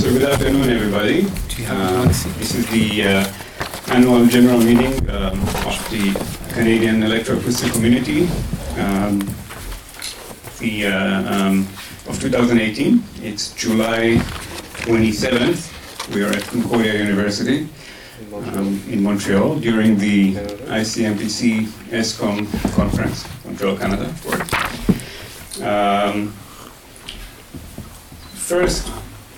So good afternoon, everybody. This is the annual general meeting of the Canadian Electroacoustic Community of 2018. It's July 27th. We are at Concordia University in Montreal during the ICMPC ESCOM conference, Montreal, Canada. First,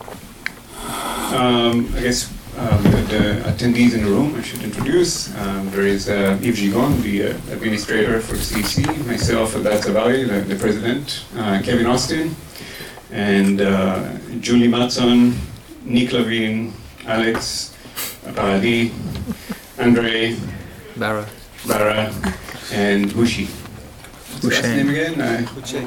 I guess the attendees in the room I should introduce. There is Yves Gigon, the administrator for CEC, myself, Eldad Zavari, the president, Kevin Austin, and Julie Matson, Nick Levine, Alex Paradis, Andre Barra, and Bushi. What's the last name again?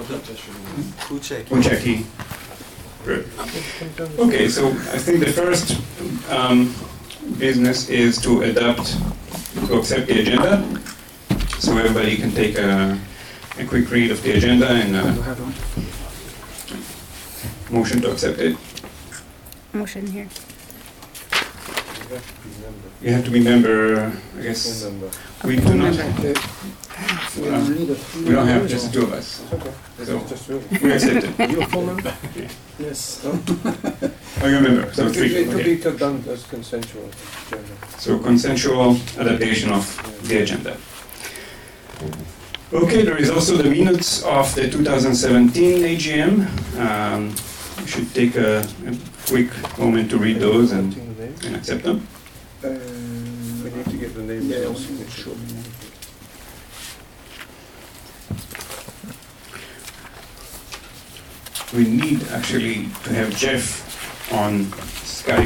Ucheki. Good. Okay, so I think the first business is to accept the agenda. So everybody can take a quick read of the agenda and motion to accept it. Motion here. You have to be member, I guess. We do not. We don't have just the two of us. Okay. So Just really. we accept it. You're a full member? Yeah. Yes. Oh, you remember? So three. It could Okay. be done as consensual. So consensual adaptation of the agenda. Okay, there is also the minutes of the 2017 AGM. We should take a quick moment to read those and accept them. We need to get the names and signature. We need actually to have Jeff on Skype.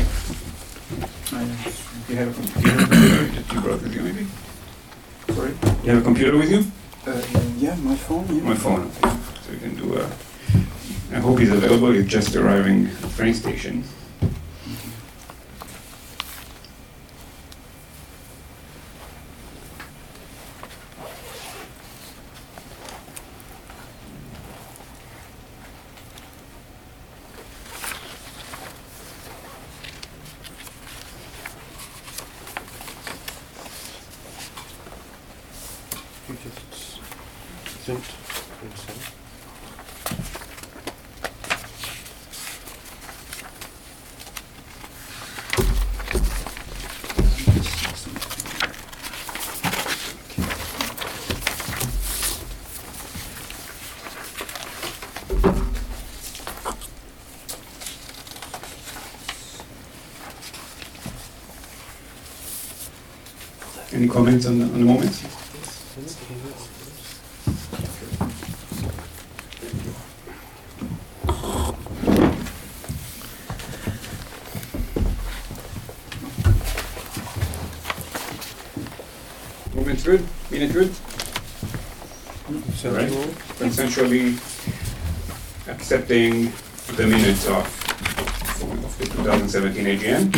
You have a computer that you brought with you, maybe? Sorry? You have a computer with you? Yeah, my phone. Yeah. My phone. Okay. So you can do a. I hope he's available. He's just arriving at the train station. You just sent and sent. Any comments on the moment? Moment's good? Minute good? All right. Consensually accepting the minutes of the 2017 AGM.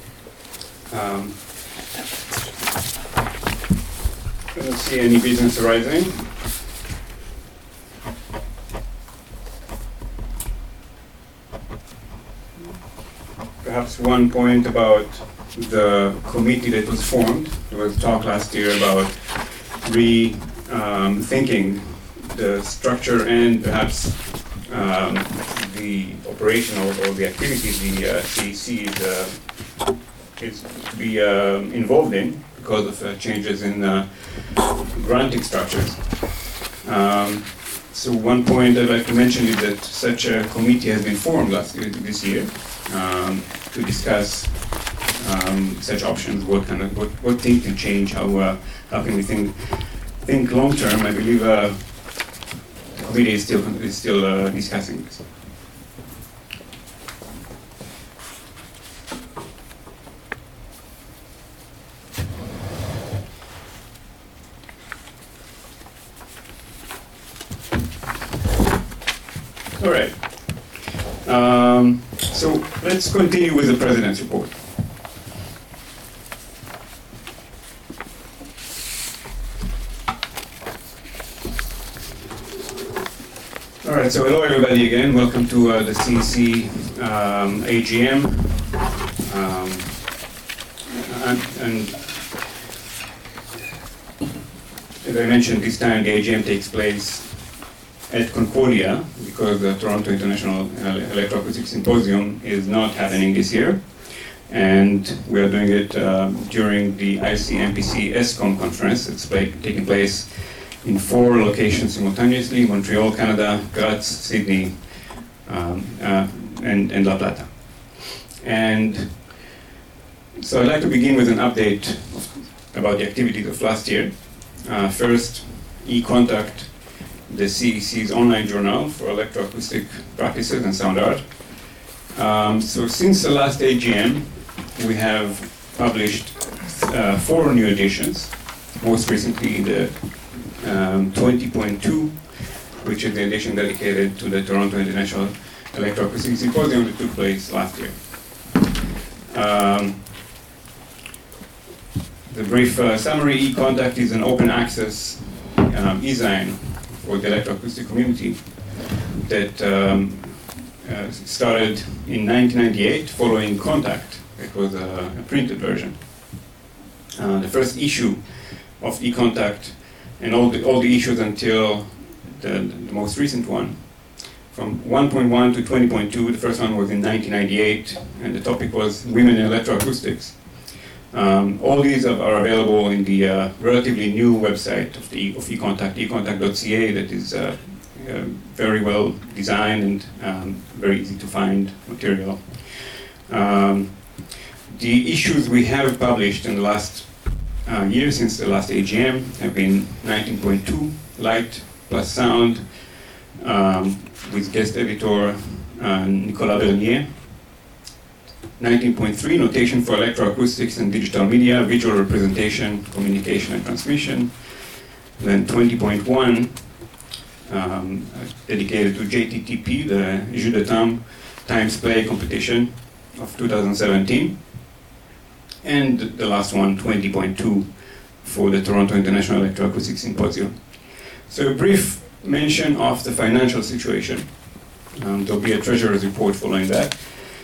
I don't see any business arising. Perhaps one point about the committee that was formed. There was talk last year about rethinking the structure and perhaps the operational or the activities the CEC is to be involved in because of changes in granting structures. So one point I'd like to mention is that such a committee has been formed this year to discuss such options. What things can change? How can we think long term? I believe the committee is still discussing this. All right. So let's continue with the President's report. All right, so hello everybody again. Welcome to the CEC AGM, and as I mentioned, this time the AGM takes place at Concordia because the Toronto International Electroacoustic Symposium is not happening this year, and we are doing it during the ICMPC ESCOM conference. It's taking place in 4 locations simultaneously: Montreal, Canada, Graz, Sydney, and La Plata. And so I'd like to begin with an update about the activities of last year. First, eContact, the CEC's online journal for electroacoustic practices and sound art. So since the last AGM, we have published 4 new editions, most recently the 20.2, which is the edition dedicated to the Toronto International Electroacoustic Symposium that took place last year. The brief summary: eContact is an open access e-zine for the electroacoustic community that started in 1998 following Contact. It was a printed version. The first issue of eContact, and all the issues until the most recent one, from 1.1 to 20.2, the first one was in 1998, and the topic was women in electroacoustics. All these are available in the relatively new website of eContact, econtact.ca, that is very well designed and very easy to find material. The issues we have published in the last year, since the last AGM, have been 19.2, Light plus Sound, with guest editor Nicolas Bernier. 19.3, Notation for Electroacoustics and Digital Media, Visual Representation, Communication and Transmission. Then 20.1, dedicated to JTTP, the Jeu de Times Play competition of 2017. And the last one, 20.2, for the Toronto International Electroacoustic Symposium. So a brief mention of the financial situation. There'll be a treasurer's report following that.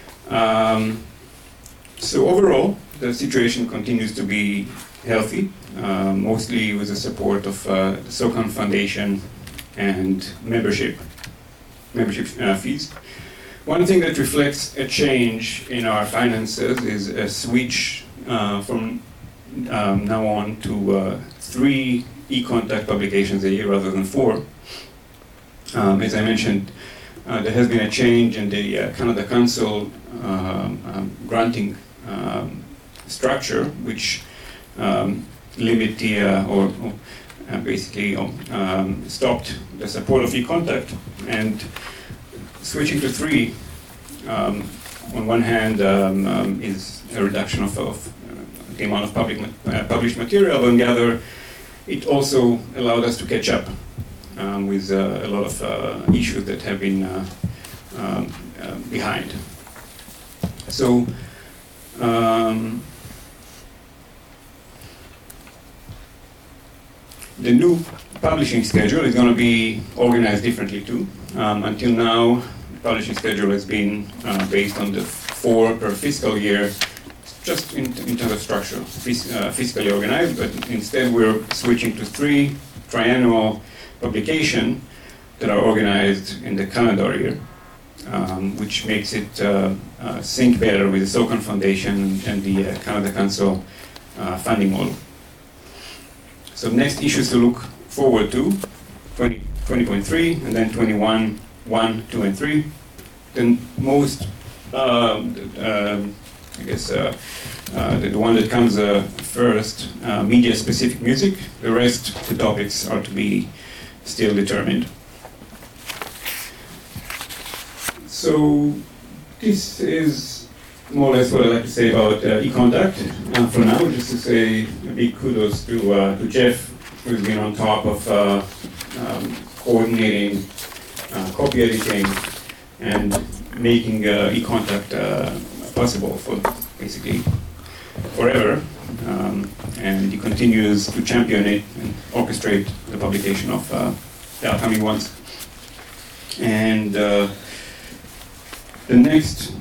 So overall, the situation continues to be healthy, mostly with the support of the SOCAN Foundation and membership fees. One thing that reflects a change in our finances is a switch from now on to 3 eContact publications a year rather than 4. As I mentioned, there has been a change in the Canada Council granting structure, which limit the or basically stopped the support of eContact, and switching to 3 on one hand is a reduction of the amount of published material, on the other it also allowed us to catch up with a lot of issues that have been behind. So the new publishing schedule is going to be organized differently too. Until now, the publishing schedule has been based on the 4 per fiscal year, just in terms of structure, fiscally organized, but instead we're switching to 3 triannual publications that are organized in the calendar year, which makes it sync better with the SOCAN Foundation and the Canada Council funding model. So next issues to look forward to, 20.3, and then 21, 1, 2, and 3. Then most, I guess, the one that comes first, media-specific music. The rest, the topics are to be still determined. So this is more or less what I'd like to say about eContact for now. Just to say a big kudos to Jeff, who's been on top of coordinating, copy editing, and making eContact possible for basically forever. And he continues to champion it and orchestrate the publication of the upcoming ones. And the next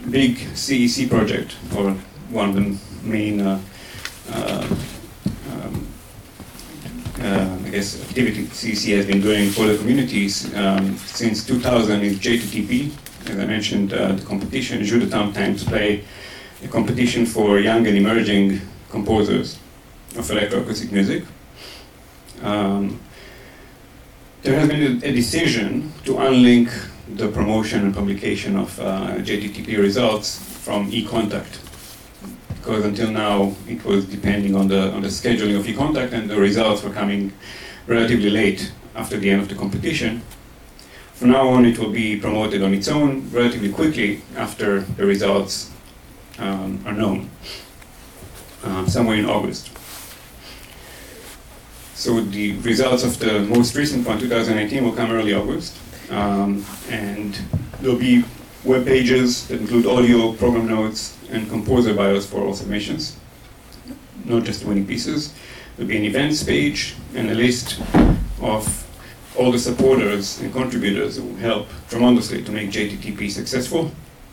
big CEC project, or one of the main I guess activity CEC has been doing for the communities since 2000 is J2TP. As I mentioned, the competition, Jeu de Temps, Time to Play, a competition for young and emerging composers of electroacoustic music. There has been a decision to unlink the promotion and publication of JTTP results from eContact, because until now it was depending on the scheduling of eContact, and the results were coming relatively late after the end of the competition. From now on, it will be promoted on its own relatively quickly after the results are known, somewhere in August. So the results of the most recent one, 2018, will come early August, and there'll be web pages that include audio, program notes, and composer bios for all submissions, not just winning pieces. There'll be an events page and a list of all the supporters and contributors who help tremendously to make JTTP successful.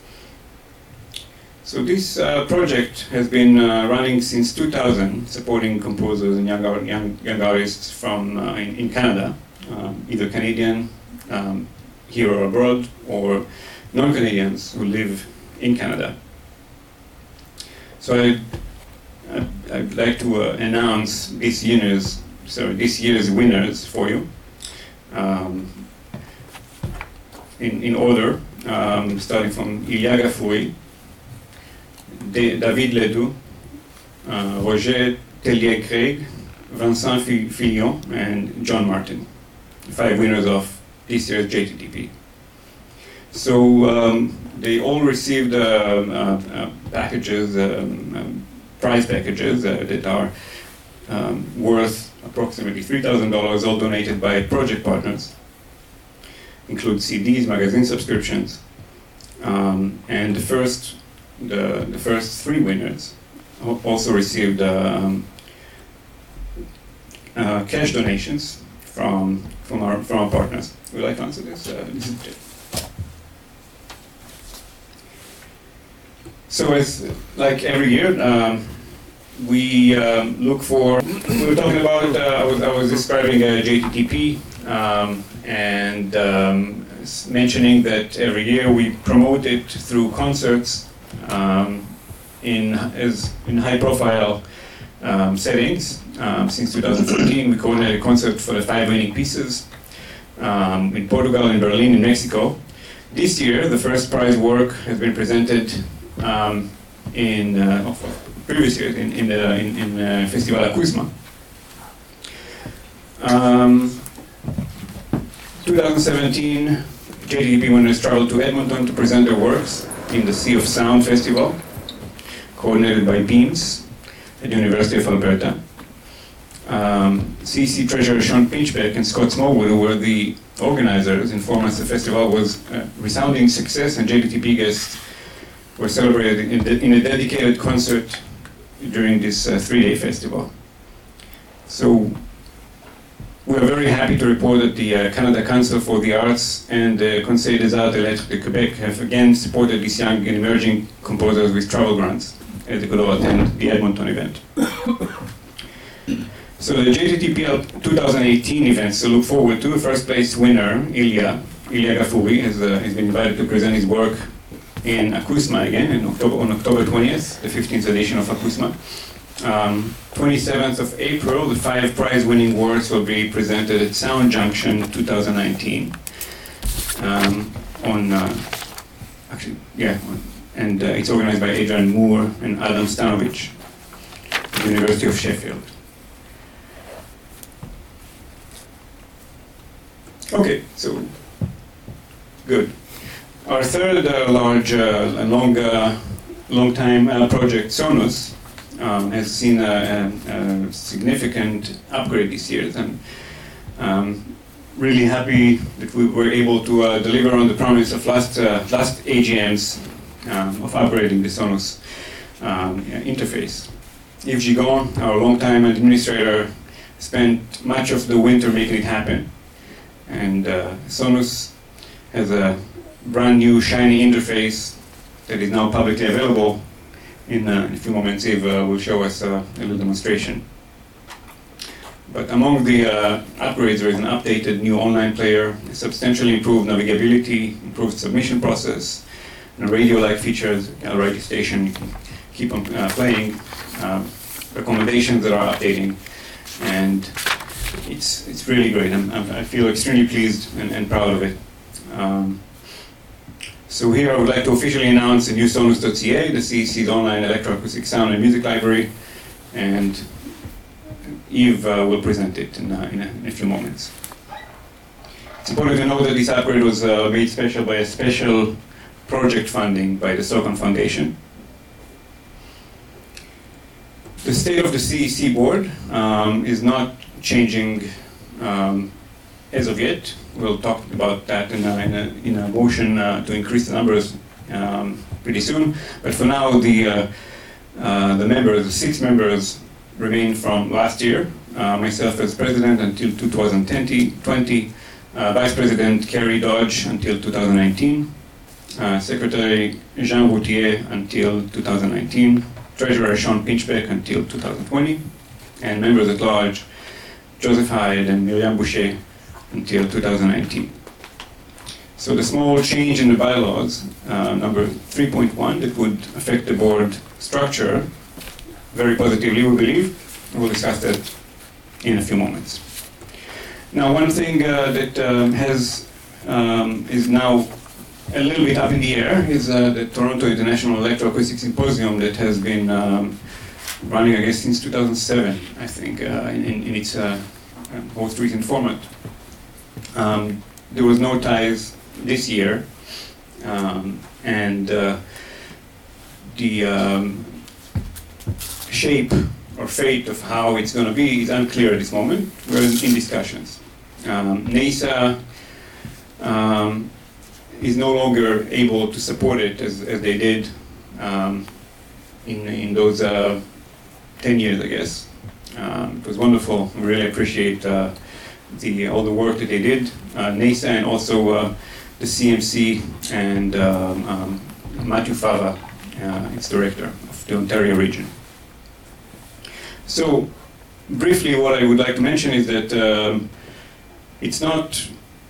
So this project has been running since 2000, supporting composers and young artists from in Canada, either Canadian, here or abroad, or non-Canadians who live in Canada. So I'd like to announce this year's winners for you. In order, starting from Ilya Gafouri, David Ledoux, Roger Tellier-Craig, Vincent Fillon, and John Martin, 5 winners of this year's JTTP. So they all received packages, prize packages that are worth approximately $3,000, all donated by project partners. Include CDs, magazine subscriptions, and the first 3 winners also received cash donations from our partners. Would you like to answer this? This is Jeff. So as like every year, we look for. We were talking about. I was describing JTTP and mentioning that every year we promote it through concerts in high-profile settings. Since 2014, we coordinated a concert for the 5 winning pieces in Portugal, in Berlin, in Mexico. This year, the first prize work has been presented previous years in Festival Acusma. 2017, JTTP winners traveled to Edmonton to present their works in the Sea of Sound Festival, coordinated by Beams at the University of Alberta. CEC Treasurer Sean Pinchbeck and Scott Smallwood, who were the organizers, informed us the festival was a resounding success, and JTTP guests were celebrated in a dedicated concert during this 3-day festival. So we are very happy to report that the Canada Council for the Arts and the Conseil des Arts et Lettres de Québec have again supported these young and emerging composers with travel grants as they could all attend the Edmonton event. So the JTTP 2018 events to look forward to. First place winner, Ilya Gafouri, has been invited to present his work in Acusma again on October 20th, the 15th edition of Acusma. 27th of April, the 5 prize-winning works will be presented at Sound Junction 2019. It's organized by Adrian Moore and Adam Stanovich at the University of Sheffield. Okay, so good. Our third large and long-time project, Sonus, has seen a significant upgrade this year, and really happy that we were able to deliver on the promise of last AGMs of upgrading the Sonus interface. Yves Gigon, our longtime administrator, spent much of the winter making it happen, and Sonus has a brand new shiny interface that is now publicly available. In a few moments, Eve will show us a little demonstration. But among the upgrades, there is an updated new online player, a substantially improved navigability, improved submission process, and radio-like features, a radio station, you can keep on playing, recommendations that are updating, and it's really great. I feel extremely pleased and proud of it. So here I would like to officially announce the new Sonus.ca, the CEC's online electroacoustic sound and music library, and Eve will present it in a few moments. It's important to know that this upgrade was made special by a special project funding by the SOCON Foundation. The state of the CEC board is not changing as of yet. We'll talk about that in a motion to increase the numbers pretty soon. But for now, the members, the 6 members, remain from last year. Myself as president until 2020, Vice President Kerry Dodge until 2019, Secretary Jean Routier until 2019, Treasurer Sean Pinchbeck until 2020, and members at large Joseph Hyde and Miriam Boucher until 2019. So the small change in the bylaws, number 3.1, that would affect the board structure very positively, we believe. We'll discuss that in a few moments. Now, one thing that is now a little bit up in the air is the Toronto International Electroacoustic Symposium that has been running, I guess, since 2007, I think, in its most recent format. There was no ties this year, and the shape or fate of how it's going to be is unclear at this moment. We're in discussions. NASA is no longer able to support it as they did in those 10 years, I guess. It was wonderful. We really appreciate all the work that they did. NASA and also the CMC and Matthew Fava, its director of the Ontario region. So, briefly, what I would like to mention is that it's not,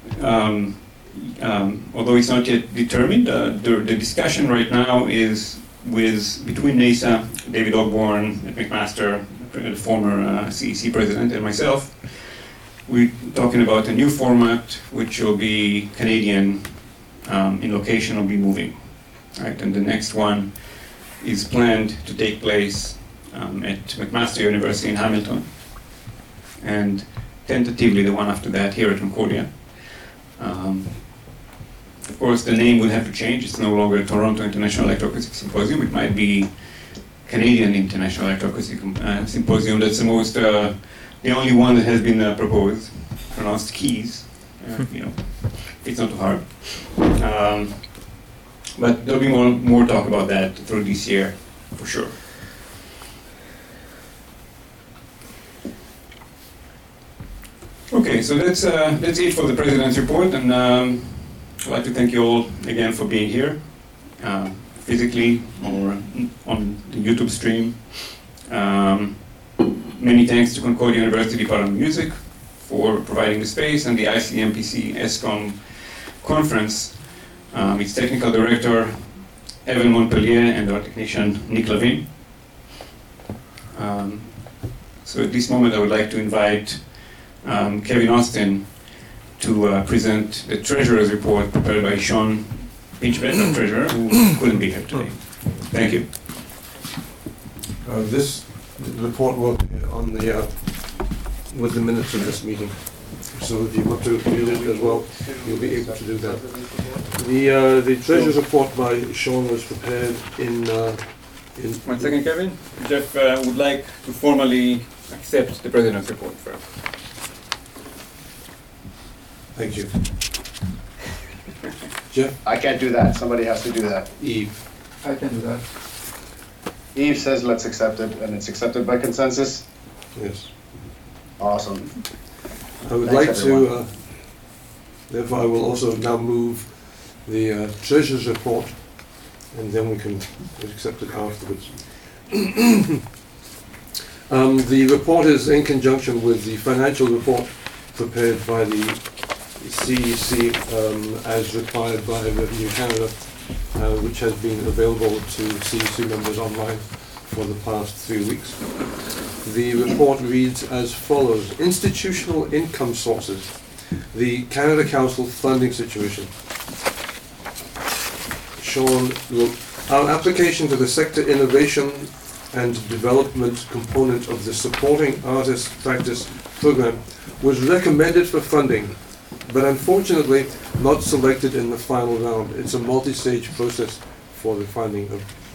although it's not yet determined, the discussion right now is between NASA, David Ogborn, McMaster, the former CEC president, and myself. We're talking about a new format which will be Canadian in location, will be moving. Right? And the next one is planned to take place at McMaster University in Hamilton, and tentatively the one after that here at Concordia. Of course, the name will have to change. It's no longer Toronto International Electroacoustic Symposium. It might be Canadian International Electroacoustic Symposium. That's the most, the only one that has been proposed, pronounced Keys. It's not too hard. But there'll be more talk about that through this year, for sure. Okay, so that's it for the President's report, and I'd like to thank you all again for being here, physically or on the YouTube stream. Many thanks to Concordia University Department of Music for providing the space, and the ICMPC ESCOM conference, its technical director, Evan Montpellier, and our technician, Nick Lavin. So at this moment, I would like to invite Kevin Austin to present the Treasurer's report prepared by Sean Pinchbeck, our Treasurer, who couldn't be here today. Thank you. This report will be on the with the minutes of this meeting. So if you want to read it as well, you'll be able to do that. The Treasurer's report by Sean was prepared in 1 second, Kevin. Jeff would like to formally accept the President's report first. Thank you. Jeff? I can't do that. Somebody has to do that. Eve? I can do that. Eve says let's accept it, and it's accepted by consensus. Yes. Awesome. I would Thanks, like everyone. to, therefore I will also now move the Treasurer's report and then we can accept it afterwards. The report is in conjunction with the financial report prepared by the CEC as required by Revenue Canada, which has been available to CEC members online for the past 3 weeks. The report reads as follows: institutional income sources, the Canada Council funding situation. Sean wrote, our application to the Sector Innovation and Development component of the Supporting Artist Practice Program was recommended for funding, but unfortunately not selected in the final round. It's a multi-stage process for the funding.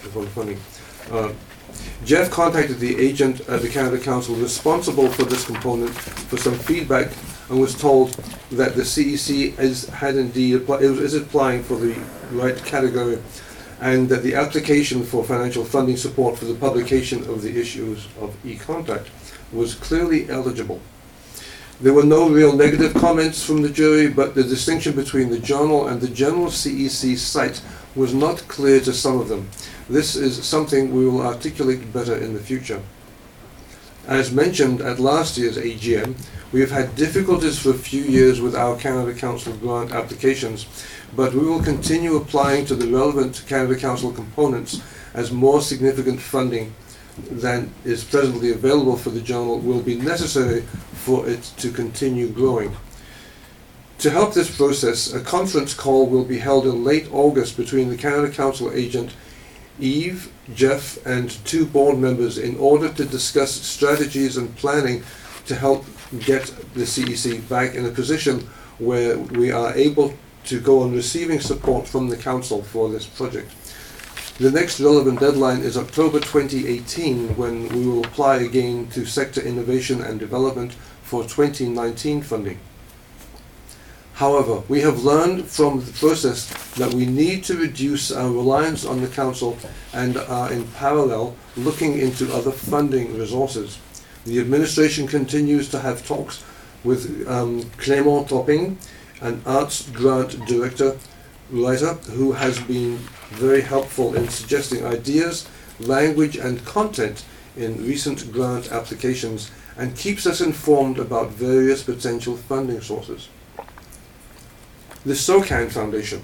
Jeff contacted the agent at the Canada Council responsible for this component for some feedback and was told that the CEC is applying for the right category and that the application for financial funding support for the publication of the issues of e-contact was clearly eligible. There were no real negative comments from the jury, but the distinction between the journal and the general CEC site was not clear to some of them. This is something we will articulate better in the future. As mentioned at last year's AGM, we have had difficulties for a few years with our Canada Council grant applications, but we will continue applying to the relevant Canada Council components as more significant funding than is presently available for the journal will be necessary for it to continue growing. To help this process, a conference call will be held in late August between the Canada Council agent, Eve, Jeff, and 2 board members in order to discuss strategies and planning to help get the CEC back in a position where we are able to go on receiving support from the Council for this project. The next relevant deadline is October 2018, when we will apply again to Sector Innovation and Development for 2019 funding. However, we have learned from the process that we need to reduce our reliance on the Council and are in parallel looking into other funding resources. The administration continues to have talks with Clément Topping, an arts grant writer who has been very helpful in suggesting ideas, language and content in recent grant applications and keeps us informed about various potential funding sources. The SOCAN Foundation.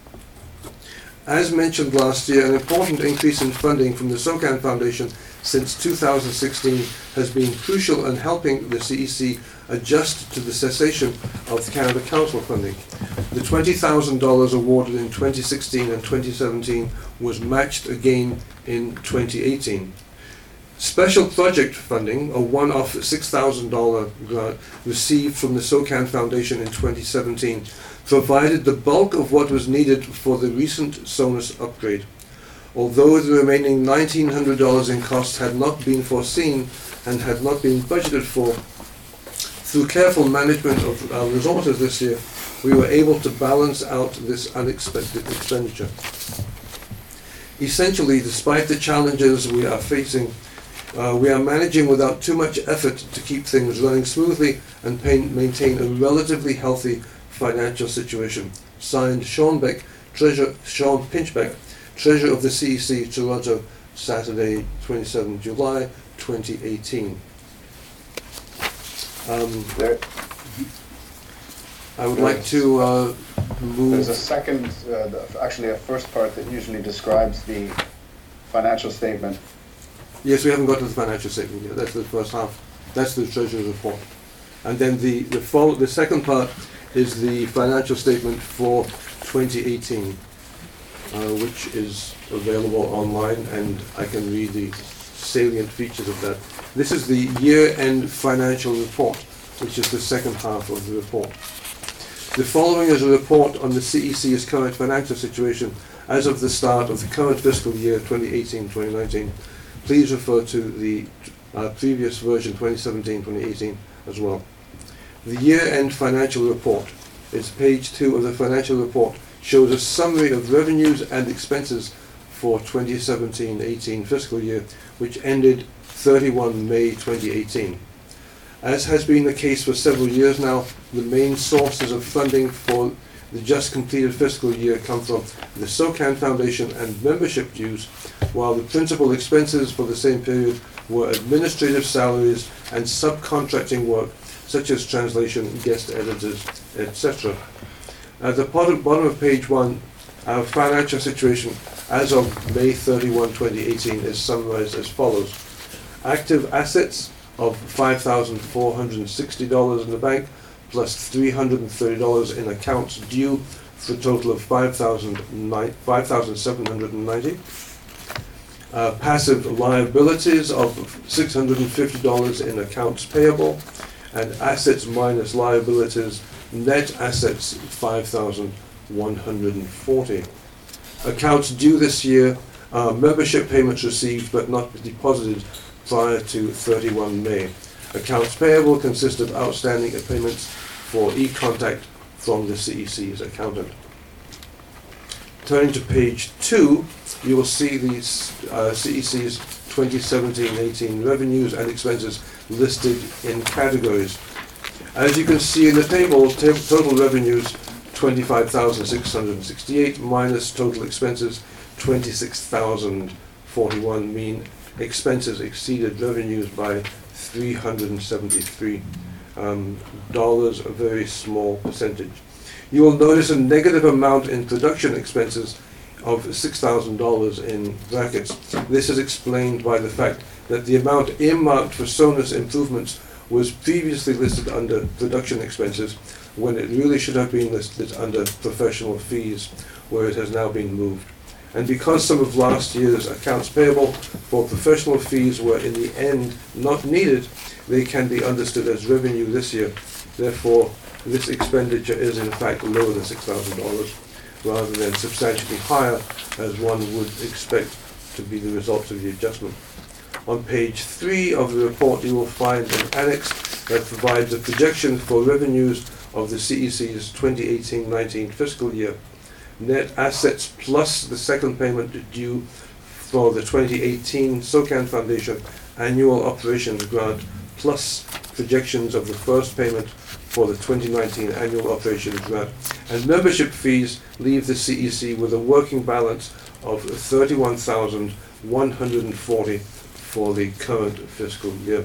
As mentioned last year, an important increase in funding from the SOCAN Foundation since 2016 has been crucial in helping the CEC adjust to the cessation of Canada Council funding. The $20,000 awarded in 2016 and 2017 was matched again in 2018. Special project funding, a one-off $6,000 grant received from the SOCAN Foundation in 2017, provided the bulk of what was needed for the recent Sonus upgrade. Although the remaining $1,900 in costs had not been foreseen and had not been budgeted for, through careful management of our resources this year, we were able to balance out this unexpected expenditure. Essentially, despite the challenges we are facing, we are managing without too much effort to keep things running smoothly and maintain a relatively healthy financial situation. Signed, Sean Pinchbeck, Treasurer of the CEC, Toronto, Saturday, 27 July 2018. I would like to move... There's a second, actually a first part that usually describes the financial statement. Yes, we haven't got to the financial statement yet. That's the first half. That's the Treasurer's report. And then the second part is the financial statement for 2018, which is available online, and I can read the salient features of that. This is the year-end financial report, which is the second half of the report. The following is a report on the CEC's current financial situation as of the start of the current fiscal year 2018-2019. Please refer to the previous version, 2017-2018, as well. The year-end financial report, it's page 2 of the financial report, shows a summary of revenues and expenses for 2017-18 fiscal year, which ended 31 May 2018. As has been the case for several years now, the main sources of funding for the just completed fiscal year come from the SOCAN Foundation and membership dues, while the principal expenses for the same period were administrative salaries and subcontracting work such as translation, guest editors, etc. At the bottom of page 1, our financial situation as of May 31, 2018 is summarized as follows. Active assets of $5,460 in the bank, plus $330 in accounts due, for a total of $5,790. Passive liabilities of $650 in accounts payable, and assets minus liabilities, net assets $5,140. Accounts due this year are membership payments received but not deposited prior to 31 May. Accounts payable consist of outstanding payments for e-contact from the CEC's accountant. Turning to page 2, you will see the CEC's 2017-18 revenues and expenses listed in categories. As you can see in the table, total revenues $25,668 minus total expenses $26,041, mean expenses exceeded revenues by $373, a very small percentage. You will notice a negative amount in production expenses of $6,000 in brackets. This is explained by the fact that the amount earmarked for Sonus improvements was previously listed under production expenses when it really should have been listed under professional fees, where it has now been moved. And because some of last year's accounts payable for professional fees were in the end not needed, they can be understood as revenue this year. Therefore, this expenditure is in fact lower than $6,000, rather than substantially higher as one would expect to be the result of the adjustment. On page 3 of the report, you will find an annex that provides a projection for revenues of the CEC's 2018-19 fiscal year. Net assets plus the second payment due for the 2018 SOCAN Foundation annual operations grant, plus projections of the first payment for the 2019 annual operations grant, and membership fees leave the CEC with a working balance of $31,140 for the current fiscal year.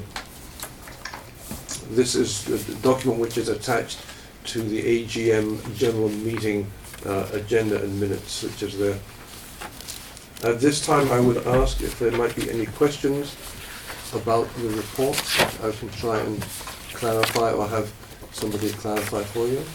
This is the document which is attached to the AGM general meeting agenda and minutes, which is there. At this time, I would ask if there might be any questions about the report. I can try and clarify or have somebody clarify for you.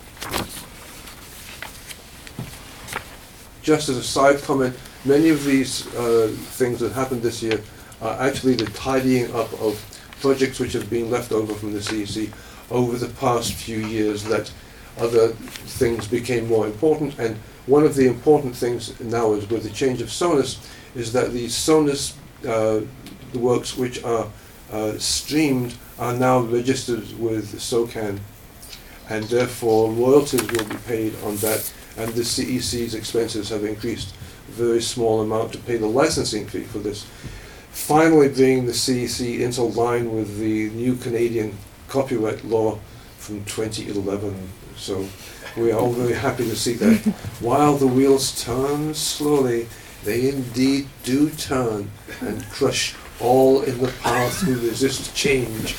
Just as a side comment, many of these things that happened this year are actually the tidying up of projects which have been left over from the CEC over the past few years, that other things became more important. And one of the important things now is, with the change of Sonus, is that the Sonus the works which are streamed are now registered with SOCAN, and therefore royalties will be paid on that, and the CEC's expenses have increased a very small amount to pay the licensing fee for this, finally bringing the CEC into line with the new Canadian copyright law from 2011. So we are all very happy to see that. While the wheels turn slowly, they indeed do turn and crush all in the path who resist change.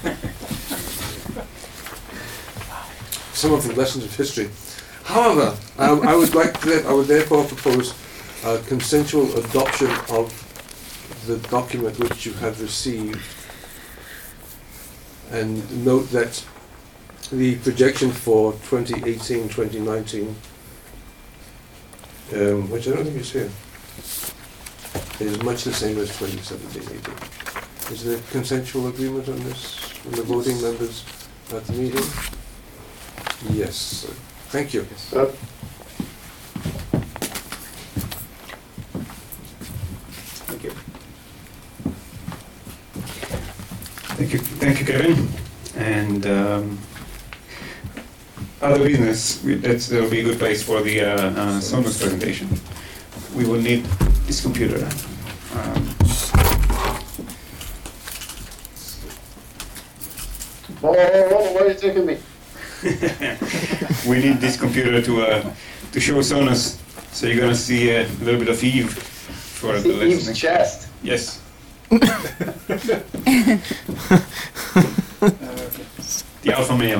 Some of the lessons of history. However, I would therefore propose consensual adoption of the document which you have received, and note that the projection for 2018-2019, which I don't think is here, is much the same as 2017-18. Is there consensual agreement on this from the voting members at the meeting? Yes. Thank you. Thank you. Thank you, Kevin. And other business, that will be a good place for the Sonus presentation. We will need this computer. Whoa, where are you taking me? we need this computer to show Sonus. So you're gonna see a little bit of Eve for the Eve's listening. chest. Yes, the alpha male.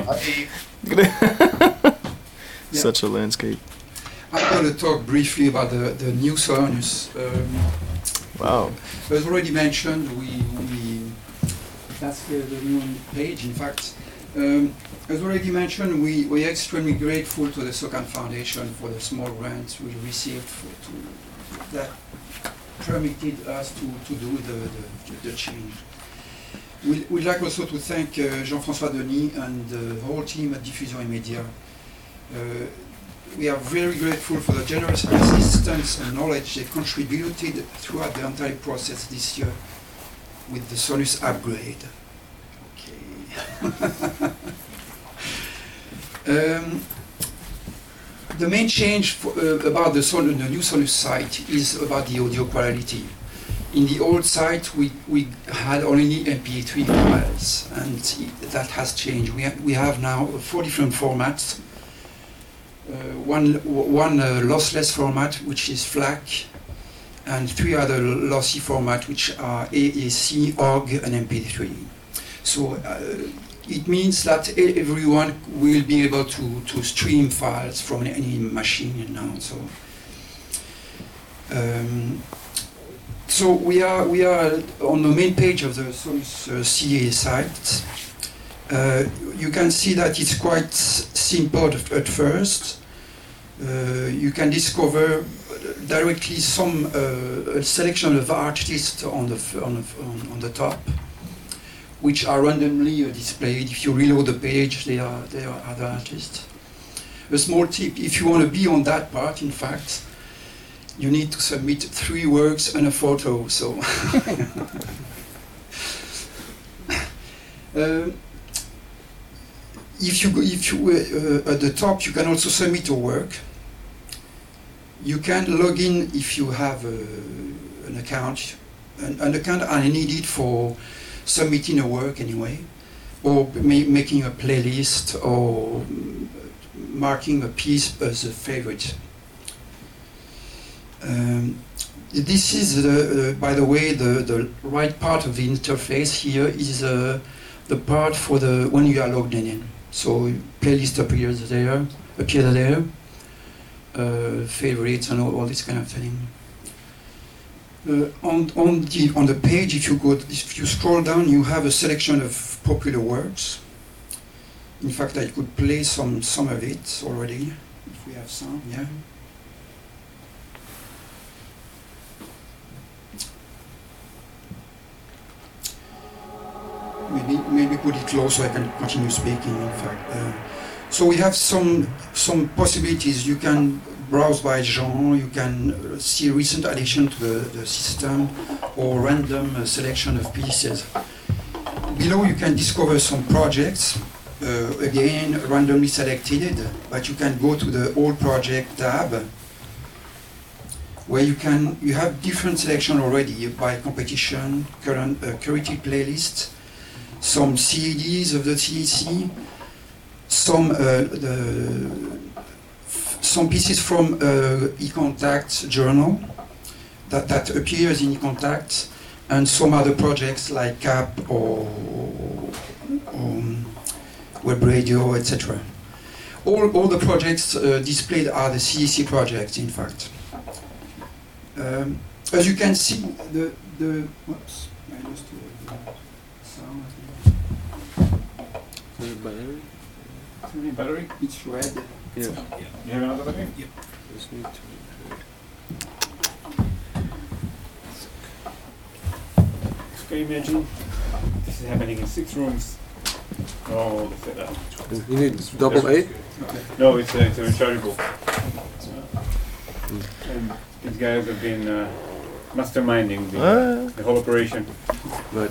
Such a landscape. I'm going to talk briefly about the new Solanus. Wow. As already mentioned, that's the new page, in fact. As already mentioned, we're extremely grateful to the SOCAN Foundation for the small grants we received that permitted us to do the change. We'd like also to thank Jean-François Denis and the whole team at Diffusion Immédiat. We are very grateful for the generous assistance and knowledge they contributed throughout the entire process this year with the Sonus upgrade. Okay. The main change about the new Sonus site is about the audio quality. In the old site, we had only MP3 files, and that has changed. We have now 4 different formats. One lossless format, which is FLAC, and 3 other lossy formats, which are AAC, OGG, and MP3. So it means that everyone will be able to stream files from any machine now. So we are on the main page of the Sonus CA site. You can see that it's quite simple at first. You can discover directly a selection of artists on the top, which are randomly displayed. If you reload the page, they are other artists. A small tip: if you want to be on that part, in fact, you need to submit 3 works and a photo. So. If you at the top, you can also submit a work. You can log in if you have an account. An account are needed for submitting a work anyway, or making a playlist, or marking a piece as a favorite. This is, by the way, the right part of the interface here is the part for when you are logged in. So playlist appears there, favorites and all this kind of thing. On the page, if you scroll down, you have a selection of popular works. In fact, I could play some of it already, if we have some, yeah. Maybe put it close so I can continue speaking, in fact. So we have some possibilities. You can browse by genre, you can see recent addition to the system, or random selection of pieces. Below you can discover some projects, again randomly selected, but you can go to the All Project tab, where you have different selection already by competition, curated playlists, some CDs of the CEC, some pieces from eContact journal that appears in eContact, and some other projects like CAP or Web Radio, etc. All the projects displayed are the CEC projects, in fact. As you can see, whoops, I lost the sound. Battery? It's red. Yeah. You have another battery? Yep. Just need to. Can you imagine? This is happening in 6 rooms. Oh, You need double A? Okay. no, it's a rechargeable. And these guys have been masterminding the whole operation. Right.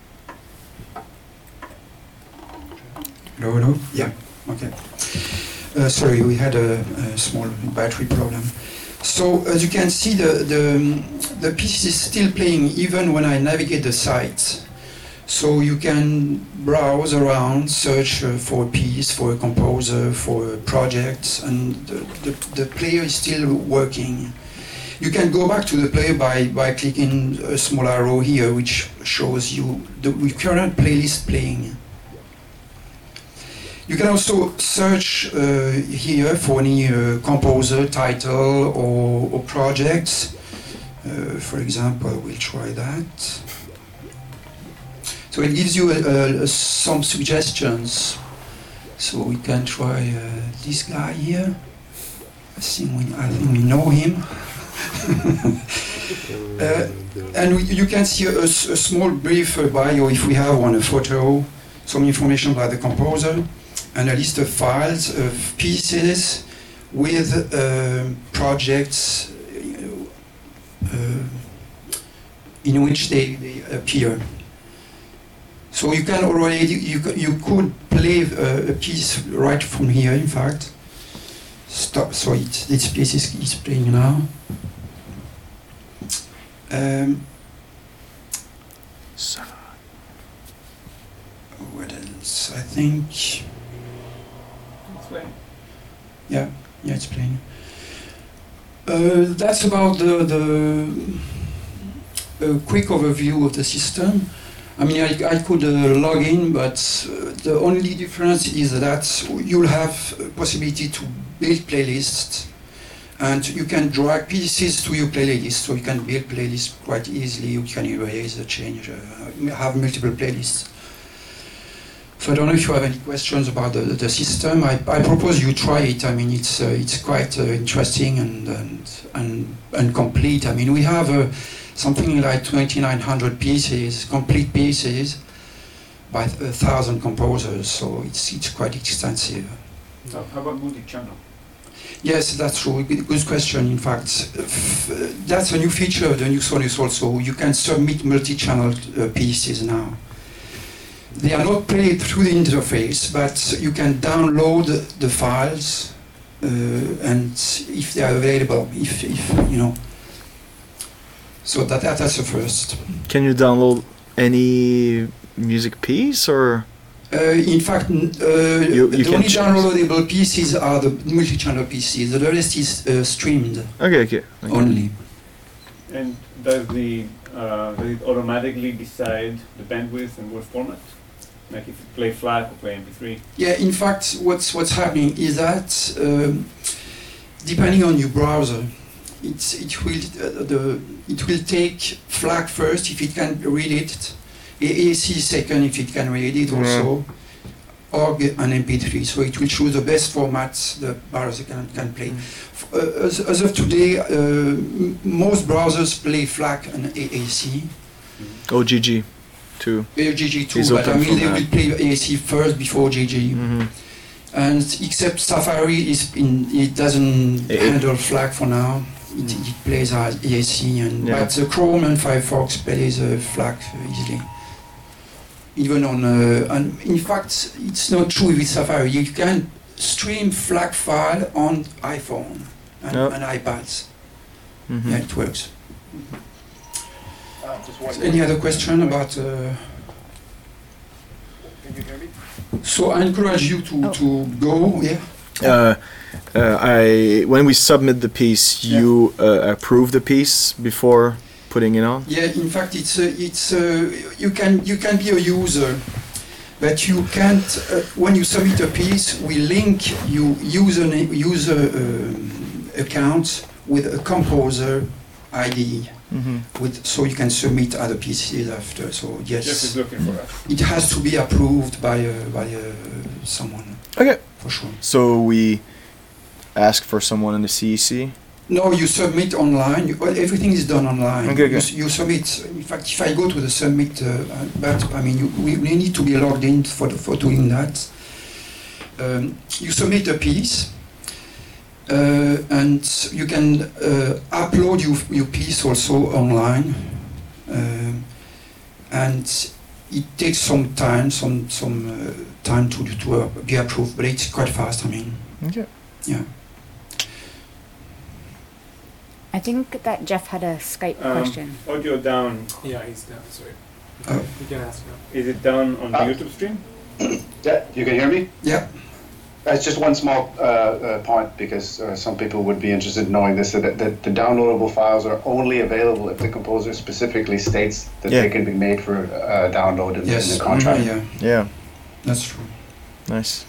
Hello? Yeah, okay. Sorry, we had a small battery problem. So as you can see, the piece is still playing even when I navigate the site. So you can browse around, search for a piece, for a composer, for a project, and the player is still working. You can go back to the player by clicking a small arrow here, which shows you the current playlist playing. You can also search here for any composer, title, or projects. For example, we'll try that. So it gives you some suggestions. So we can try this guy here. I think we know him. And you can see a small brief bio, if we have one, a photo, some information about the composer, and a list of files of pieces with projects in which they appear. So you can already you could play a piece right from here. In fact, stop. So this piece is playing now. What else? I think. Yeah, it's playing. That's about the quick overview of the system. I mean, I could log in, but the only difference is that you'll have a possibility to build playlists, and you can drag pieces to your playlist, so you can build playlists quite easily. You can erase, change, have multiple playlists. So I don't know if you have any questions about the system. I propose you try it. I mean, it's quite interesting and complete. I mean, we have something like 2,900 pieces, complete pieces, by 1,000 composers. So it's quite extensive. How about multi-channel? Yes, that's true. Good question. In fact, that's a new feature of the new Sonus also. You can submit multi-channel pieces now. They are not played through the interface, but you can download the files, and if they are available, if you know. So that's the first. Can you download any music piece or? In fact, the only downloadable pieces are the multi-channel pieces. The rest is streamed. Okay. Only. And does it automatically decide the bandwidth and what format? Like if you play FLAC or play MP3? Yeah, in fact, what's happening is that depending on your browser, it will take FLAC first if it can read it, AAC second if it can read it also, OGG and MP3. So it will choose the best formats the browser can play. As of today, most browsers play FLAC and AAC. GG too. GG too, but I mean they will play AAC first before GG. And except Safari it doesn't handle FLAC for now. It plays as AAC, but Chrome and Firefox plays FLAC easily. Even on, and in fact, it's not true with Safari. You can stream FLAC file on iPhone and iPads. Yeah, it works. Any other question about? Can you hear me? So I encourage you to go. When we submit the piece, you approve the piece before putting it on? Yeah, in fact, you can be a user, but you can't. When you submit a piece, we link your user account with a composer ID. So you can submit other pieces after. So yes, Jeff is looking for us. It has to be approved by someone. Okay, for sure. So we ask for someone in the CEC? No, you submit online. Everything is done online. Okay. You submit. In fact, if I go to the submit, but I mean, we need to be logged in for doing that. You submit a piece, and you can upload your piece also online. And it takes some time, some time to be approved, but it's quite fast. I mean, Okay. yeah. I think that Jeff had a Skype question. Audio down. Yeah, he's down, sorry. Oh. You can ask now. Is it down on the YouTube stream? Yeah, you can hear me? Yeah. That's just one small point, because some people would be interested in knowing this, that the downloadable files are only available if the composer specifically states that Yeah. they can be made for download in Yes. the contract. Yeah. Yeah. That's true. Nice.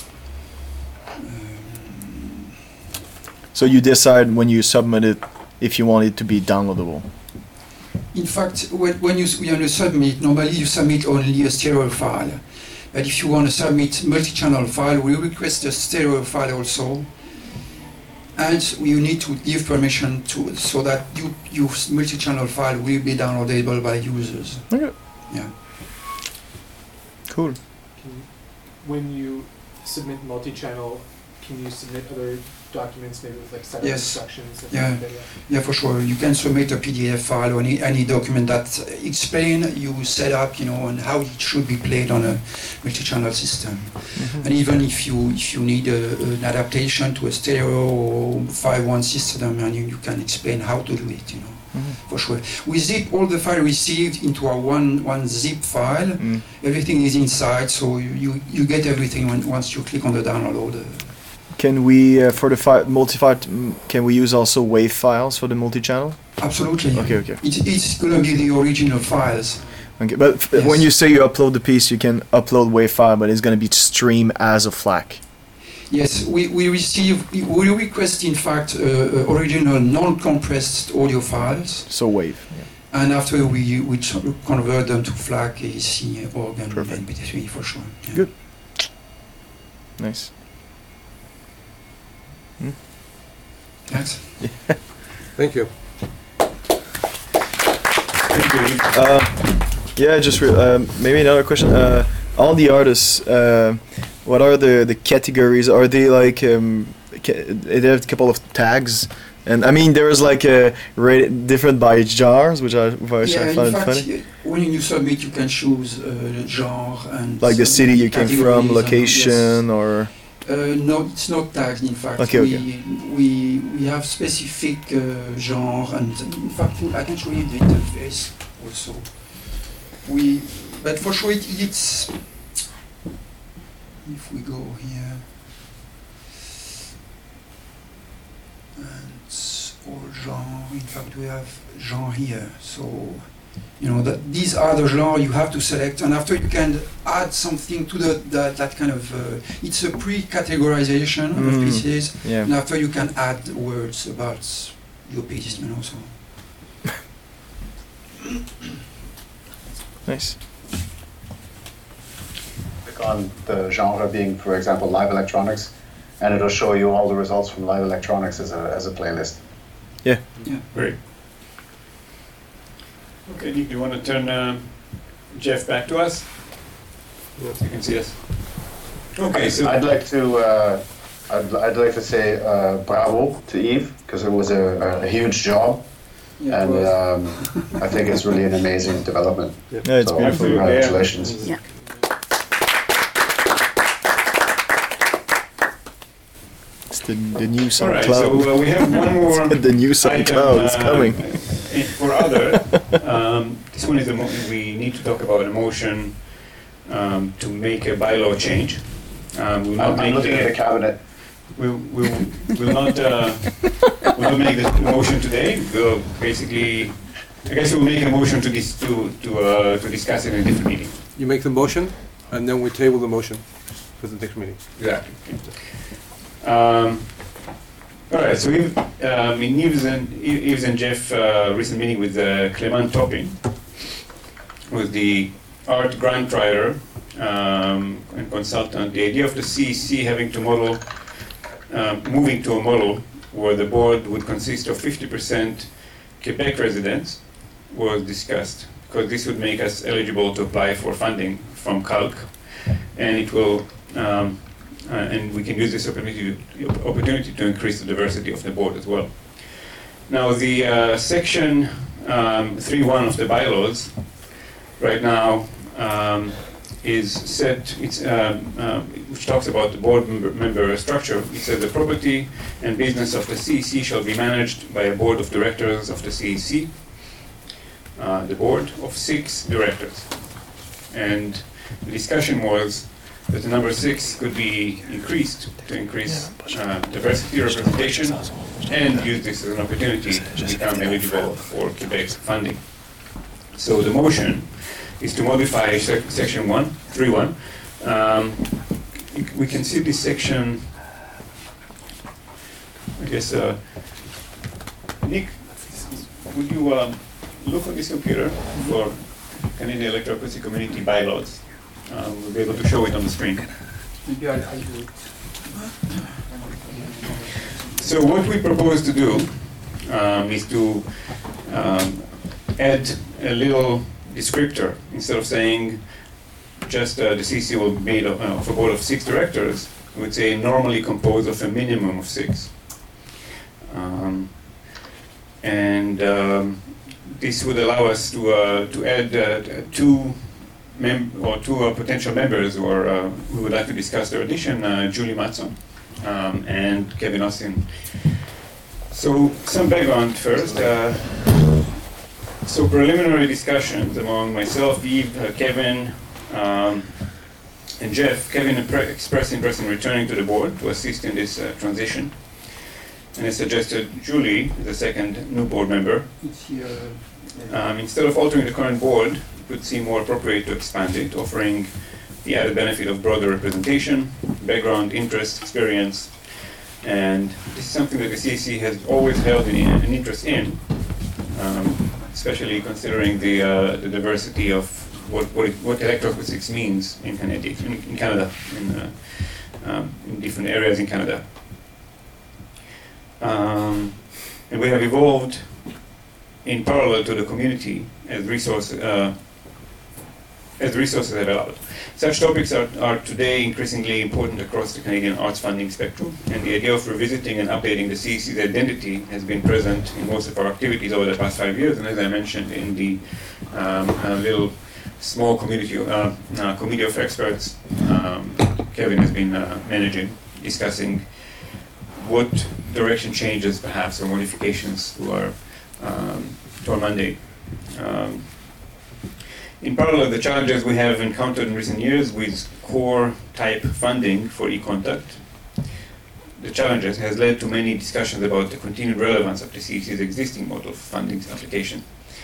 So you decide when you submit it if you want it to be downloadable. In fact, when you submit, normally you submit only a stereo file. But if you want to submit multi-channel file, we request a stereo file also. And you need to give permission to so that your multi-channel file will be downloadable by users. Okay. Yeah. Cool. When you submit multi-channel, can you submit other documents, maybe with like setup Yes. instructions? And Yeah. things like that? Yeah, for sure. You can submit a PDF file or any document that explain you set up, and how it should be played on a multi-channel system. And even if you need an adaptation to a stereo or 5.1 system, and you can explain how to do it, for sure. We zip all the file received into our one zip file. Everything is inside, so you get everything once you click on the download. Can we for the multi-file? Can we use also WAV files for the multi-channel? Absolutely. Okay. It's going to be the original files. Okay, but Yes. when you say you upload the piece, you can upload WAV file, but it's going to be streamed as a FLAC. Yes, we request in fact original non-compressed audio files, So WAV. Yeah. and after we convert them to FLAC, AAC, organ, Perfect. and MP3 for sure. Yeah. Good. Nice. Thanks. Thank you. Yeah, just maybe another question. All the artists, what are the categories? Are they like they have a couple of tags? And I mean, there is like a different by genres, which I Yeah, in find fact, funny. when you submit, you can choose genre and Like the city you came from, categories and- location, or No, it's not tagged. In fact, Okay, we have specific genre, and in fact, I can show you the interface also. But for sure, it's if we go here, and all genre. In fact, we have genre here. So that these are the genre you have to select, and after you can add something to that kind of. It's a pre-categorization of pieces, yeah. and after you can add words about your piece. So. Nice. Click on the genre being, for example, live electronics, and it'll show you all the results from live electronics as a playlist. Yeah. Great. Okay, Nick, do you want to turn Jeff back to us? Yes. You can see us. Okay, so I'd like to say bravo to Yves, because it was a huge job, Yeah, and well, I think it's really an amazing development. Yeah, it's So, beautiful. Absolutely, yeah. congratulations. Yeah. It's the new all right, SoundCloud. so we have one more. The new SoundCloud is coming. For other, this one is we need to talk about a motion to make a bylaw change. We'll not I'm make looking at the cabinet. we'll not make the motion today. We'll basically, I guess we'll make a motion to discuss it in a different meeting. You make the motion, and then we table the motion for the next meeting. Exactly. All right, so in Yves and Jeff recent meeting with Clément Topping, with the art grant writer and consultant, the idea of the CEC having to model, moving to a model where the board would consist of 50% Quebec residents was discussed, because this would make us eligible to apply for funding from CALC, and it will and we can use this opportunity to increase the diversity of the board as well. Now, the section 3.1 of the bylaws right now is set, which talks about the board member structure. It says the property and business of the CEC shall be managed by a board of directors of the CEC, the board of 6 directors. And the discussion was that the number 6 could be increased to increase diversity representation and use this as an opportunity to become eligible for Quebec funding. So the motion is to modify section 131. We can see this section, I guess, Nick, would you look on this computer for Canadian Electroacoustic Community bylaws? We'll be able to show it on the screen. Maybe I'll do it. So what we propose to do is to add a little descriptor. Instead of saying just the CC will be made of a board of 6 directors, we would say normally composed of a minimum of 6. This would allow us to add 2 potential members, or we would like to discuss their addition, Julie Matson and Kevin Austin. So some background first. So preliminary discussions among myself, Yves, Kevin, and Jeff. Kevin expressed interest in returning to the board to assist in this transition, and I suggested Julie, the second new board member. It's here. Instead of altering the current board, it would seem more appropriate to expand it, offering the added benefit of broader representation, background, interest, experience, and this is something that the CEC has always held an interest in, especially considering the diversity of what electroacoustics means in Canada, in different areas in Canada. And we have evolved in parallel to the community as resources have allowed. Such topics are today increasingly important across the Canadian arts funding spectrum, and the idea of revisiting and updating the CEC's identity has been present in most of our activities over the past 5 years, and as I mentioned in the little small committee of experts Kevin has been managing, discussing what direction changes perhaps or modifications to our mandate. In parallel, the challenges we have encountered in recent years with core type funding for eContact, the challenges has led to many discussions about the continued relevance of the CEC's existing model of funding application.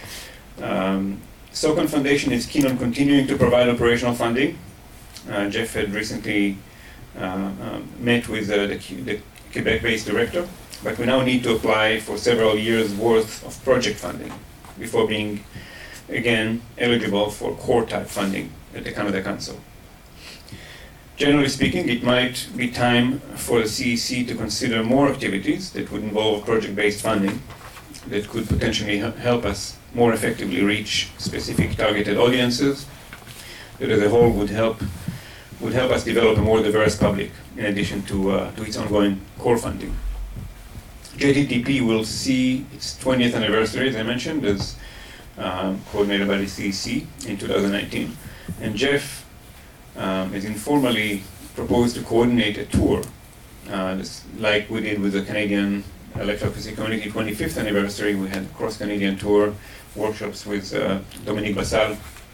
SOCON Foundation is keen on continuing to provide operational funding. Jeff had recently met with the Quebec-based director, but we now need to apply for several years' worth of project funding before being again eligible for core type funding at the Canada Council. Generally speaking, it might be time for the CEC to consider more activities that would involve project-based funding that could potentially help us more effectively reach specific targeted audiences that as a whole would help us develop a more diverse public in addition to its ongoing core funding. JTTP will see its 20th anniversary, as I mentioned, as coordinated by the CEC in 2019. And Jeff has informally proposed to coordinate a tour, like we did with the Canadian Electroacoustic Community 25th anniversary. We had a cross-Canadian tour, workshops with Dominique Bassal.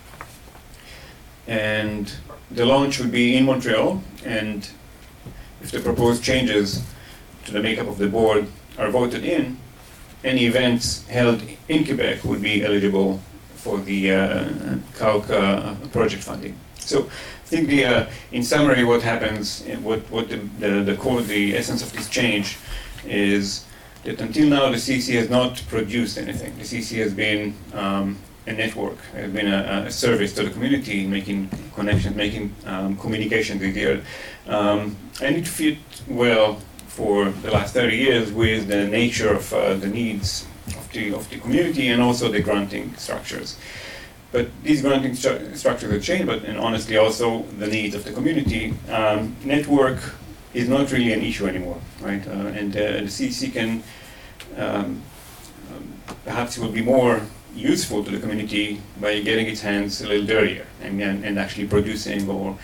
And the launch would be in Montreal, and if the proposed changes to the makeup of the board are voted in, any events held in Quebec would be eligible for the CAUC project funding. So I think in summary, what happens, the essence of this change is that until now the CEC has not produced anything. The CEC has been a network, has been a service to the community, making connections, making communications easier, and it fit well for the last 30 years with the nature of the needs of the community and also the granting structures. But these granting structures have changed, and honestly also the needs of the community. Network is not really an issue anymore, right? And the CEC can, perhaps it will be more useful to the community by getting its hands a little dirtier and actually producing or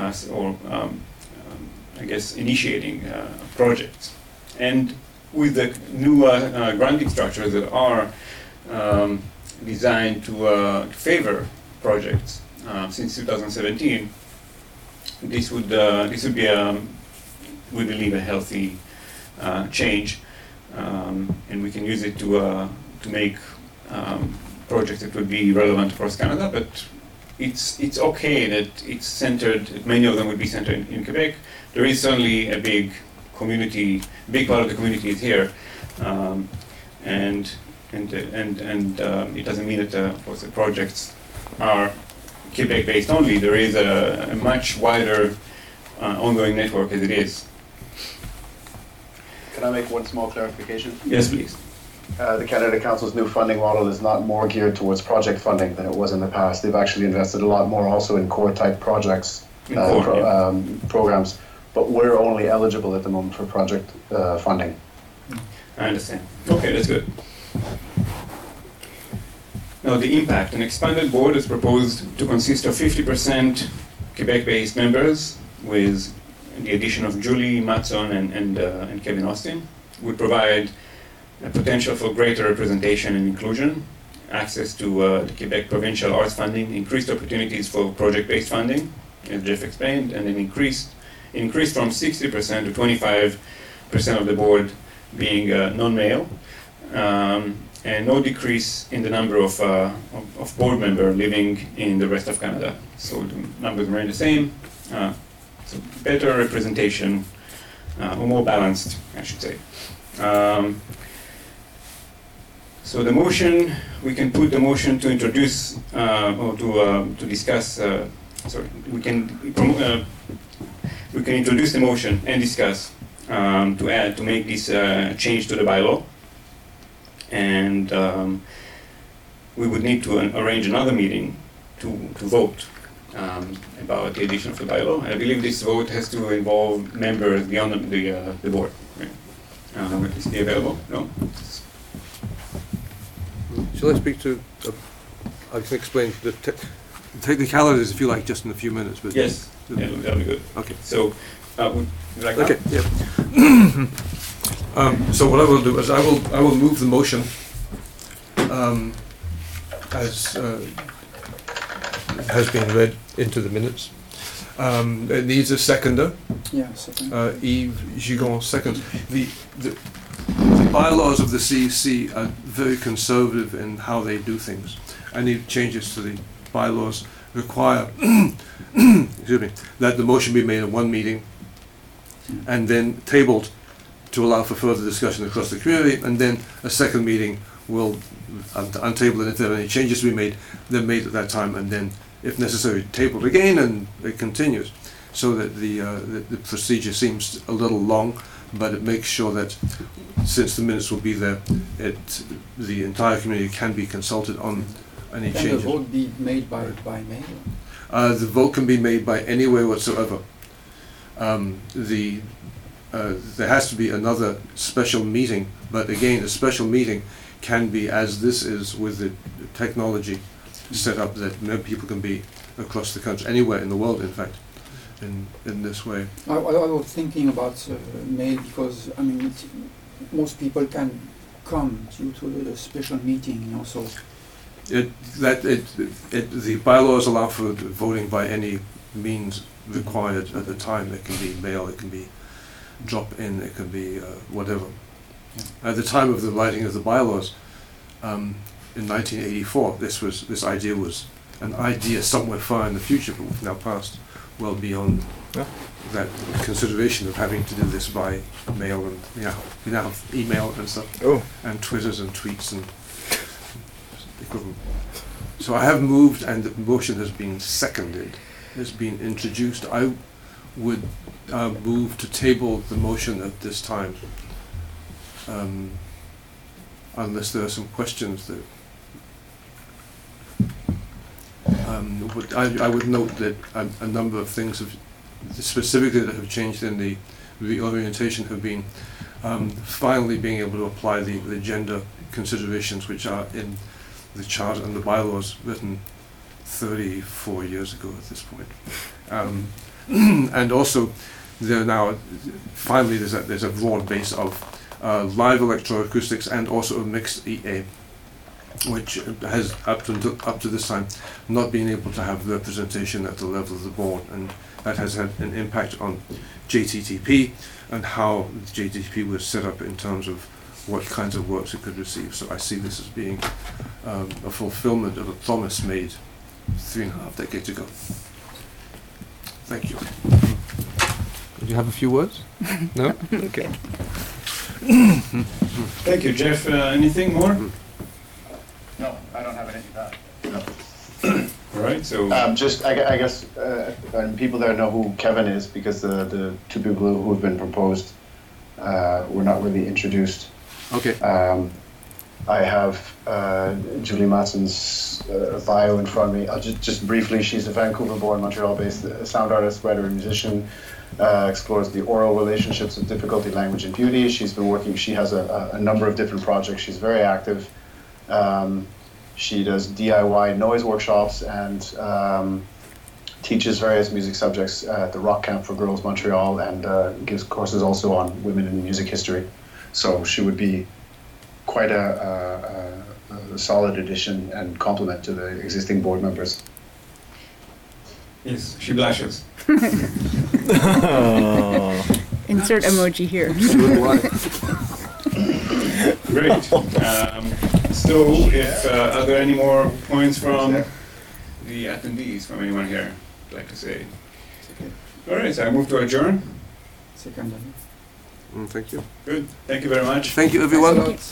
I guess initiating projects. And with the new granting structures that are designed to favor projects since 2017, this would be we believe a healthy change, and we can use it to make projects that would be relevant across Canada. But it's okay that it's centered. Many of them would be centered in Quebec. There is certainly a big part of the community is here, and it doesn't mean that of course the projects are Quebec-based only. There is a much wider ongoing network as it is. Can I make one small clarification? Yes, please. The Canada Council's new funding model is not more geared towards project funding than it was in the past. They've actually invested a lot more also in core type projects, programs, but we're only eligible at the moment for project funding. I understand. Okay, that's good. Now the impact. An expanded board is proposed to consist of 50% Quebec-based members, with the addition of Julie Matson and Kevin Austin, would provide a potential for greater representation and inclusion, access to the Quebec provincial arts funding, increased opportunities for project-based funding, as Jeff explained, and an increase from 60% to 25% of the board being non-male, and no decrease in the number of board members living in the rest of Canada. So the numbers remain the same. So better representation, or more balanced, I should say. So the motion, we can put the motion to introduce or to discuss. We can introduce the motion and discuss to make this change to the bylaw, and we would need to arrange another meeting to vote about the addition of the bylaw. I believe this vote has to involve members beyond the board. Right? Is he available? No. Shall I speak to? I can explain the technicalities if you like, just in a few minutes. But yes, that'll be good. Okay. So, would you like okay. that? Yeah. So what I will do is I will move the motion as has been read into the minutes. It needs a seconder. Yeah, second. Yves Gigon seconds. The bylaws of the CEC are very conservative in how they do things. Any changes to the bylaws require excuse me, that the motion be made in one meeting and then tabled to allow for further discussion across the community, and then a second meeting will untable it. If there are any changes to be made, they're made at that time, and then, if necessary, tabled again, and it continues. So that the procedure seems a little long, but it makes sure that, since the minutes will be there, the entire community can be consulted on any Can changes. the vote be made by mail? The vote can be made by any way whatsoever. There has to be another special meeting, but again, a special meeting can be, as this is with the technology set up, that no people can be across the country, anywhere in the world, in fact, in this way. I was thinking about mail because I mean most people can come due to the special meeting, you know. So The bylaws allow for voting by any means required at the time. It can be mail, it can be drop-in, it can be whatever. At the time of the writing of the bylaws, in 1984, this idea was an idea somewhere far in the future, but we've now passed well beyond that consideration of having to do this by mail, and we now have email and stuff, and Twitters and tweets and equivalent. So I have moved, and the motion has been seconded, has been introduced. I would move to table the motion at this time, unless there are some questions that. I would note that a number of things specifically that have changed in the reorientation have been finally being able to apply the gender considerations which are in the charter and the bylaws written 34 years ago at this point. And also, there now, finally, there's a broad base of live electroacoustics and also a mixed EA, which has up to this time not been able to have representation at the level of the board, and that has had an impact on JTTP and how JTTP was set up in terms of what kinds of works it could receive. So I see this as being a fulfillment of a promise made 3.5 decades ago. Thank you. Do you have a few words? No? Okay. Thank you, Jeff. Anything more? No, I don't have anything to add. No. All right, so... Just, I guess, and people there know who Kevin is, because the two people who have been proposed were not really introduced. Okay. I have Julie Matson's bio in front of me. I'll just briefly, she's a Vancouver-born, Montreal-based sound artist, writer, and musician. Explores the oral relationships of difficulty, language, and beauty. She's been working, she has a number of different projects. She's very active. She does DIY noise workshops and teaches various music subjects at the Rock Camp for Girls Montreal, and gives courses also on women in music history. So she would be quite a solid addition and complement to the existing board members. Yes, she blushes. Insert emoji here. Great. So, if are there any more points from the attendees, from anyone here, I'd like to say? All right, so I move to adjourn. Second. Thank you. Good. Thank you very much. Thank you, everyone. Thanks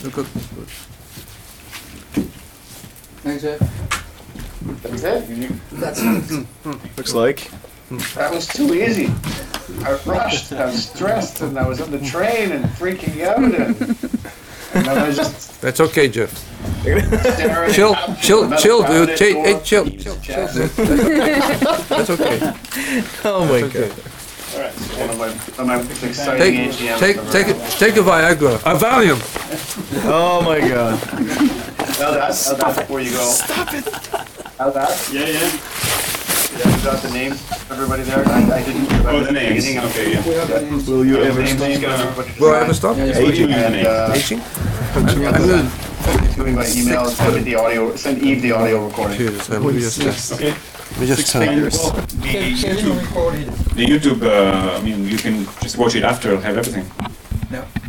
Jeff. That was it? That's it. Looks like. That was too easy. I rushed, I was stressed, and I was on the train and freaking out, and then I just That's okay, Jeff. staring Chill, at chill, another chill, crowded dude. Hey, door. chill, Keep chill, chatting. That's okay. Oh my That's okay. god. All right. One of my exciting AGMs. Take a Viagra, a Valium. Oh my god. How's that before you go? Stop it. How's that? Yeah, yeah. You got the names, everybody there? I didn't. Oh, the names. Beginning. Okay, yeah. We have the names. Will you ever Names, stop? you got everybody. Will I ever stop? Yeah, yeah. Aging And, username. Aging? I'm gonna doing my email, send Eve the audio recording. Let me just Okay. turn And this. the Kevin YouTube, recorded. the YouTube, I mean, you can just watch it after, have everything. Yeah.